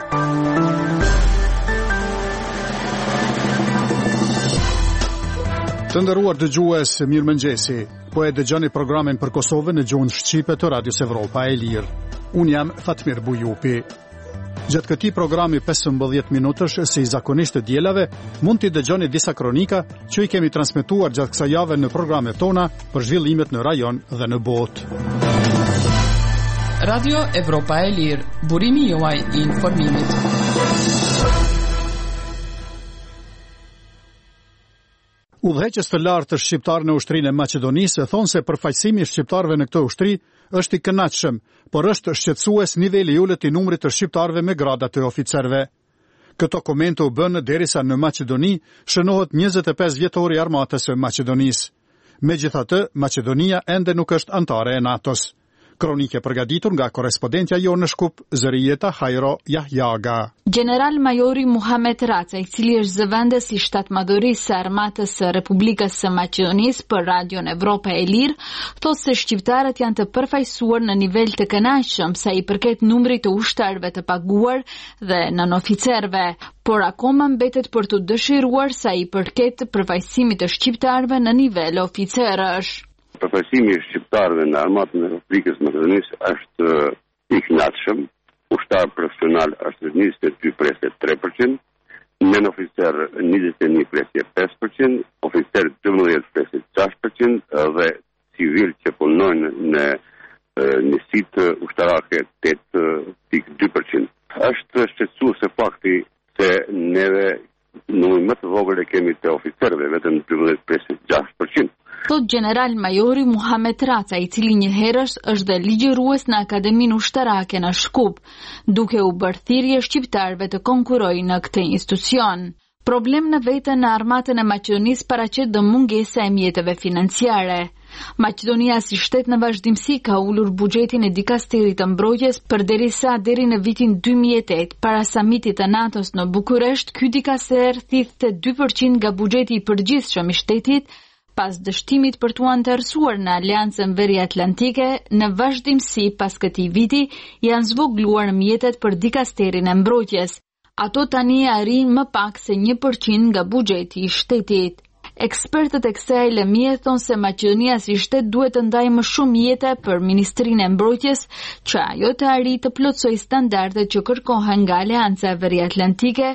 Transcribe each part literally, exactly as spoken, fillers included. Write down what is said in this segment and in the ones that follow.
Të nderuar dëgjues, mirëmëngjesi. Po e dëgjoni programin për Kosovën në gjuhën shqipe të Radios Evropa e Lirë. Unë jam Fatmir Bujupi. Gjatë këtij programi pesëmbëdhjetë minutësh, si zakonisht të dielave, mund t'i dëgjoni disa kronika që i kemi transmetuar gjatë kësaj jave në programet tona për zhvillimet në rajon dhe në botë. Radio Evropa e Lirë, burimi juaj i informimit. Udhëheqës të lartë të shqiptarë në ushtrinë e Maqedonisë thonë se përfaqësimi i shqiptarëve në këtë ushtri është i kënaqshëm, por është shqetësues niveli i ulët i numrit të shqiptarëve me grada të oficerëve. Këto komente u bën derisa në Maqedoni shënohet njëzet e pesë vjetori i armatës së Maqedonisë. Megjithatë, Maqedonia ende nuk është antare e NATO-s. Kronike përgatitur nga korespondentja jonë në Shkup, Zërijeta Hajro Jahjaga. General Majori Muhamet Raca, i cili është zëvendës i shtatmadhërisë së armatës së Republikës së Maqedonisë për Radion Evropa e Lirë, thotë se shqiptarët janë të përfaqësuar në nivel të kënaqshëm sa i përket numrit të ushtarëve të paguar dhe nënoficerëve, por akoma mbetet për të dëshiruar sa i përket përfaqësimit të shqiptarëve në nivel oficerësh. Përfaqësimi i shqiptarëve në armatën e Republikës së Maqedonisë është i kënaqshëm. Ushtar profesional është njëzet e dy presë tre përqind, nën oficer njëzet e një presë pesë përqind, oficer dymbëdhjetë presë gjashtë përqind dhe civil që punojnë në njësitë ushtarake tetë pikë dy përqind. Është shqetësuese fakti se neve numër më të vogël e kemi të oficerëve, vetëm dymbëdhjetë presë gjashtë përqind. Thot General Majori Muhamet Raca, i cili një herësh është dhe ligjërues në Akademinë Ushtarake në Shkup, duke u bërë thirrje shqiptarëve të konkurrojnë në këtë institucion. Problem në vetën në armatën e Maqedonisë paraqet dhe mungesa e mjeteve financiare. Maqedonia si shtet në vazhdimsi ka ulur buxhetin e dikasterit të mbrojtjes përderisa deri në vitin dy mijë e tetë, para samitit të NATO-s në Bukuresht, ky dikaster thithte dy përqind nga buxheti i përgjithshëm i shtetit, pas dështimit për t'u anëtarësuar në Aleancën Veriatlantike, në vazhdimsi pas këtij viti janë zvogluar mjetet për dikasterin e mbrojtjes. Ato tani arrin më pak se një përqind nga buxheti i shtetit. Ekspertët e kësaj lëmie thonë se Maqedonia si shtet duhet të ndajë më shumë mjete për Ministrinë e Mbrojtjes, që ajo të arrijë të plotësojë standardet që kërkohen nga Aleanca Veriatlantike,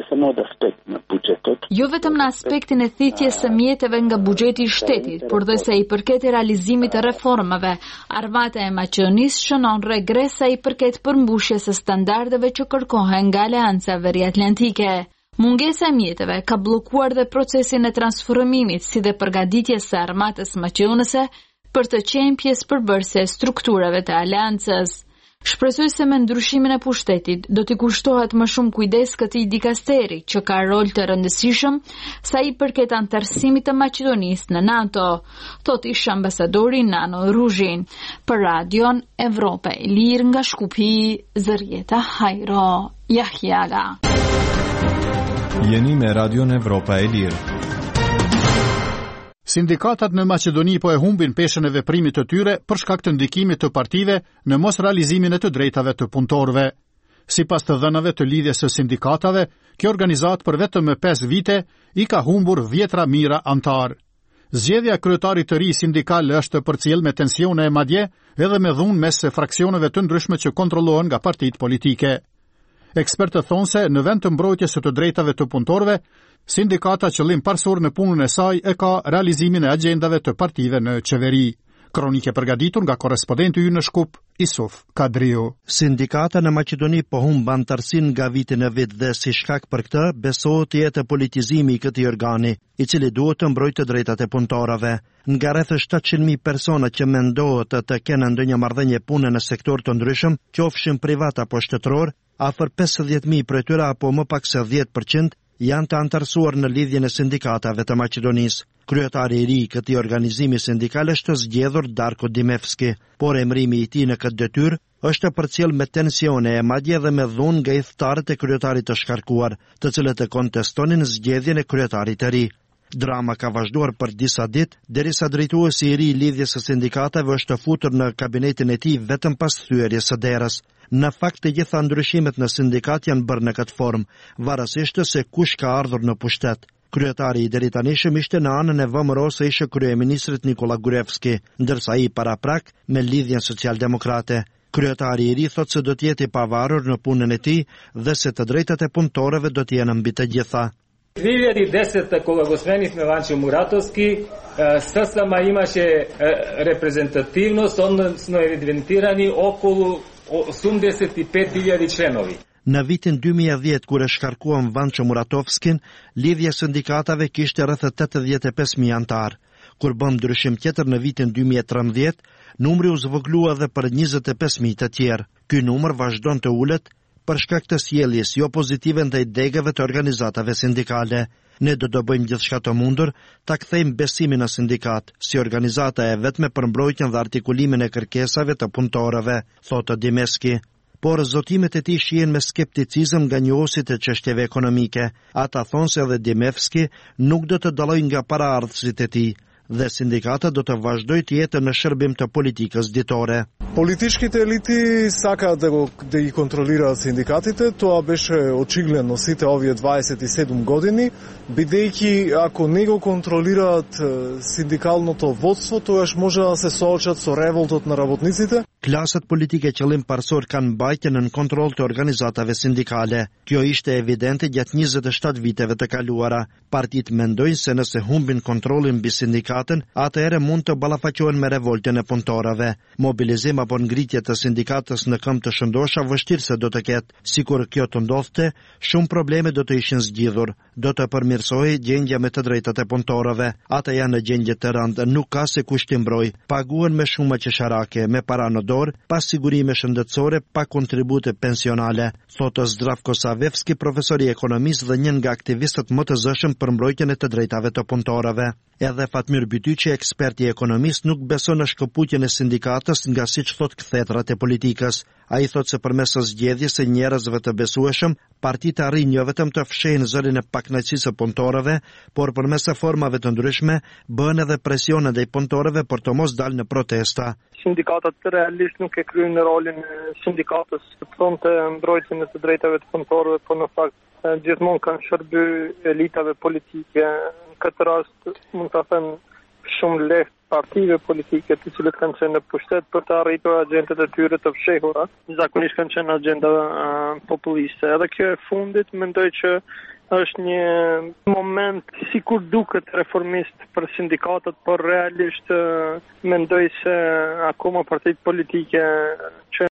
jo vetëm në aspektin e thithjes së mjeteve nga buxheti i shtetit, por dhe sa i përket realizimit të reformave. Armata e Maqedonisë shënon regres sa i përket përmbushjes së standardeve që kërkohen nga Aleanca Veriatlantike. Mungesa e mjeteve ka bllokuar dhe procesin e transformimit, si dhe përgatitjes së armatës maqedonëse për të qenë pjesë përbërëse e strukturave të aleancës. Shpresoj se me ndryshimin e pushtetit do t'i kushtohet më shumë kujdes këtij dikasteri, që ka rol të rëndësishëm sa i përket anëtarësimit të Maqedonisë në NATO, thot ish ambasadori Nano Ruzhin. Për Radion Evropa e Lirë nga Shkupi, Zërijeta Hajro Jahjaga. Jeni me Radion Evropa e Lirë. Sindikatat në Maqedoni po e humbin peshën e veprimit të tyre për shkak të ndikimit të partive në mos realizimin e të drejtave të punëtorëve. Sipas të dhënave të lidhjes së sindikatave, kjo organizat për vetëm pesë vite i ka humbur dhjetra mijë antar. Zgjedhja e kryetarit të ri sindikal është përcjell me tensione e madje edhe me dhunë mes fraksioneve të ndryshme që kontrollohen nga partitë politike. Ekspertët thonë se në vend të mbrojtjes së të drejtave të punëtorëve, sindikata qëllim parsor në punën e saj e ka realizimin e agjendave të partive në qeveri. Kronike përgatitur nga korespondenti ynë në Shkup, Isuf Kadriu. Sindikata në Maqedoni po humb antarësinë nga viti në vit dhe si shkak për këtë besohet të jetë politizimi i këtij organi, i cili duhet të mbrojtë të drejtat e punëtorëve. Nga rreth shtatëqind mijë persona që mendohet të kenë ndonjë marrëdhënie pune në sektor të ndryshëm, qofshin privat apo shtetëror, afër pesëdhjetë mijë prej tyre apo më pak se dhjetë përqind janë të antarësuar në lidhjen e sindikatave të Maqedonisë. Kryetari i ri i këtij organizimi sindikal është zgjedhur Darko Dimevski, por emrimi i tij në këtë detyrë është përcjell me tensione e madje dhe me dhunë nga idhëtarët e kryetarit të shkarkuar, të cilët e kontestonin zgjedhjen e kryetarit të ri. Drama ka vazhduar për disa ditë, derisa drejtuesi i ri i lidhjes së sindikatave është futur në kabinetin e tij vetëm pas thyerjes së derës. Në fakt të gjitha ndryshimet në sindikat janë bërë në këtë formë, varësisht se kush ka ardhur në pushtet. Kryetari i deri tanishëm ishte në anën e V M R-s ishte kryeministrit Nikola Gruevski, ndërsa ai paraprak me lidhjen socialdemokrate. Kryetari i ri thotë se do të jetë i pavarur në punën e tij dhe se të drejtat e punëtorëve do të jenë mbi të gjitha. две тысячи десета, кога го сменивме Ванчо Муратовски, ССМ имаше репрезентативност, односно евидентирани околу осумдесет и пет илјади членови. Në vitin dy mijë e dhjetë, kur e shkarkuam Vancho Muratovskin, lidhja e sindikatave kishte rreth tetëdhjetë e pesë mijë antar. Kur bëm ndryshim tjetër në vitin dy mijë e trembëdhjetë, numri u zvoglua edhe për njëzet e pesë mijë të tjerë. Ky numër vazhdon të ulet për shkak të sjelljes jo pozitive ndaj degave të organizatave sindikale. Ne do të bëjmë gjithçka të mundur ta kthejmë besimin në sindikat, si organizata e vetme për mbrojtjen dhe artikulimin e kërkesave të punëtorëve, thotë Dimeski. Por zotimet e tij shihen me skepticizëm nga njohësit e çështjeve ekonomike. Ata thonë se edhe Dimevski nuk do të dallojë nga paraardhësit e tij dhe sindikata do të vazhdojë të jetë në shërbim të politikës ditore. Политическите елити сакаат да го да ги контролираат синдикатите, тоа беше очигледно сите овие дваесет и седум години, бидејќи ако не го контролираат синдикалното водство, тогаш може да се соочат со револтот на работниците. Klasat politike qëllim parsor kanë mbajtjen në kontroll të organizatave sindikale. Kjo ishte evidente gjatë njëzet e shtatë viteve të kaluara. Partitë mendojnë se nëse humbin kontrollin mbi sindikatën, atëherë mund të ballafaqohen me revoltën e punëtorëve. Mobilizim apo ngritje të sindikatës në këmbë të shëndosha vështirë se do të ketë. Sikur kjo të ndodhte, shumë probleme do të ishin zgjidhur. Do të përmirësohej gjendja me të drejtat e punëtorëve. Ata janë në gjendje të rëndë, nuk ka se kush t'i mbrojë. Paguhen me shumë qesharake, me para në dorë, pas sigurime shëndetësore, pa kontribute pensionale, thotë Zdravko Savevski, profesor i ekonomisë dhe një nga aktivistët më të zëshëm për mbrojtjen e të drejtave të punëtorëve. Edhe Fatmir Bytyqi, eksperti ekonomist, nuk beson në shkëputjen e sindikatës nga siç thot kthetrat e politikës. Ai thot se përmes zgjedhjes së njerëzve të besueshëm, partitë arrin jo vetëm të fshehin zërin e pakënaqësisë së punëtorëve, por përmes formave të ndryshme bën edhe presion ndaj punëtorëve për të mos dalë në protesta. Sindikatat realisht nuk e kryejnë rolin e sindikatës të pronte mbrojtjen e të drejtave të punëtorëve, por në fakt gjithmonë kanë shërby elitave politike. Në këtë rast mund ta them shumë lehtë partive politike të cilët kanë qenë në pushtet për të arritur agjendat e tyre të fshehura. Zakonisht kanë qenë agenda uh, populiste. Edhe kjo e fundit mendoj që është një moment sikur duket reformist për sindikatët, por realisht uh, mendoj se akoma partitë politike që